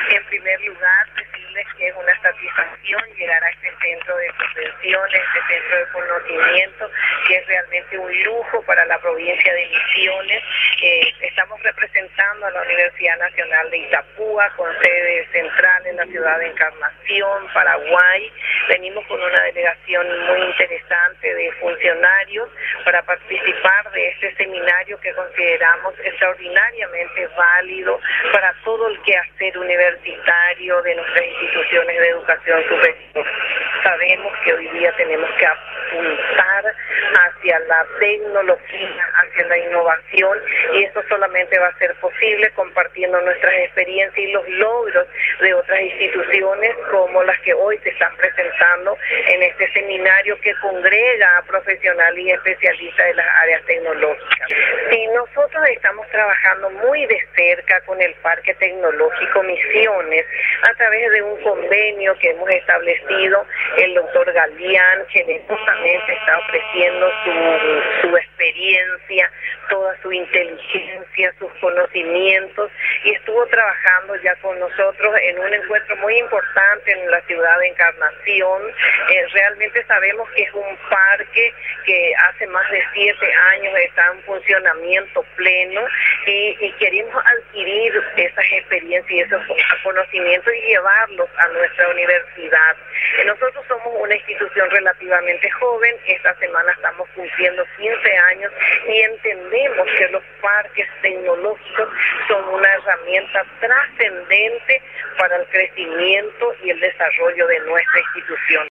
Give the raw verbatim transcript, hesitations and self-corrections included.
En primer lugar, decirles que es una satisfacción llegar a este centro de convenciones, este centro de conocimiento, que es realmente un lujo para la provincia de Misiones. Eh, estamos representando a la Universidad Nacional de Itapúa, con sede central en la ciudad de Encarnación, Paraguay. Venimos con una delegación muy interesante de funcionarios para participar de este seminario que consideramos extraordinariamente válido para todo el quehacer universitario de nuestras instituciones de educación superior. Sabemos que hoy día tenemos que apuntar hacia la tecnología, hacia la innovación, y eso solamente va a ser posible compartiendo nuestras experiencias y los logros de otras instituciones como las que hoy se están presentando en este seminario que congrega a profesionales y especialistas de las áreas tecnológicas. Sí, nosotros estamos trabajando muy de cerca con el Parque Tecnológico Misiones a través de un convenio que hemos establecido. El doctor Galeán generosamente está ofreciendo su, su experiencia, toda su inteligencia, sus conocimientos, y estuvo trabajando ya con nosotros en un encuentro muy importante en la ciudad de Encarnación. Eh, realmente sabemos que es un parque que hace más de siete años está en funcionamiento pleno, y, y queremos adquirir esas experiencias y esos conocimientos y llevarlos a nuestra universidad. Eh, nosotros somos una institución relativamente joven, esta semana estamos cumpliendo quince años y entendemos que los parques tecnológicos son una herramienta trascendente para el crecimiento y el desarrollo de nuestra institución.